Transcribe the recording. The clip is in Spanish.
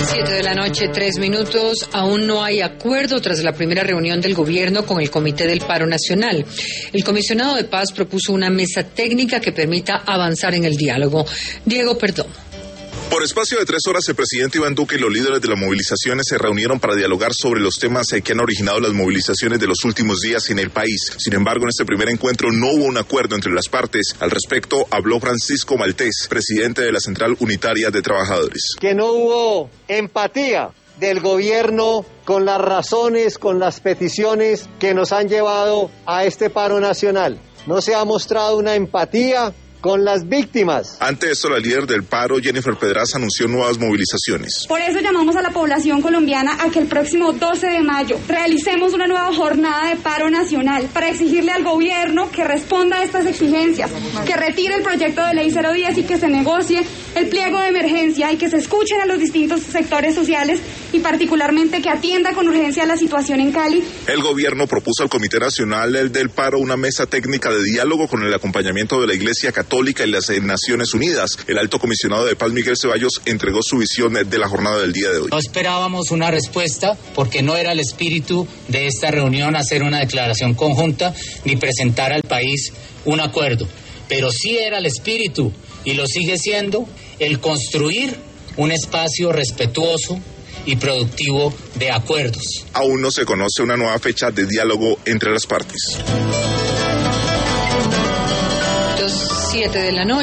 7:03 p.m. Aún no hay acuerdo tras la primera reunión del gobierno con el Comité del Paro Nacional. El comisionado de paz propuso una mesa técnica que permita avanzar en el diálogo. Diego Perdomo. Por espacio de 3 horas, el presidente Iván Duque y los líderes de las movilizaciones se reunieron para dialogar sobre los temas que han originado las movilizaciones de los últimos días en el país. Sin embargo, en este primer encuentro no hubo un acuerdo entre las partes. Al respecto, habló Francisco Maltés, presidente de la Central Unitaria de Trabajadores. Que no hubo empatía del gobierno con las razones, con las peticiones que nos han llevado a este paro nacional. No se ha mostrado una empatía con las víctimas. Ante esto, la líder del paro, Jennifer Pedraza, anunció nuevas movilizaciones. Por eso llamamos a la población colombiana a que el próximo 12 de mayo realicemos una nueva jornada de paro nacional para exigirle al gobierno que responda a estas exigencias, que retire el proyecto de ley 010 y que se negocie el pliego de emergencia y que se escuchen a los distintos sectores sociales y particularmente que atienda con urgencia la situación en Cali. El gobierno propuso al Comité Nacional del Paro una mesa técnica de diálogo con el acompañamiento de la Iglesia Católica y las Naciones Unidas. El alto comisionado de paz, Miguel Ceballos, entregó su visión de la jornada del día de hoy. No esperábamos una respuesta porque no era el espíritu de esta reunión hacer una declaración conjunta ni presentar al país un acuerdo, pero sí era el espíritu, y lo sigue siendo, el construir un espacio respetuoso y productivo de acuerdos. Aún no se conoce una nueva fecha de diálogo entre las partes. 7:00 p.m.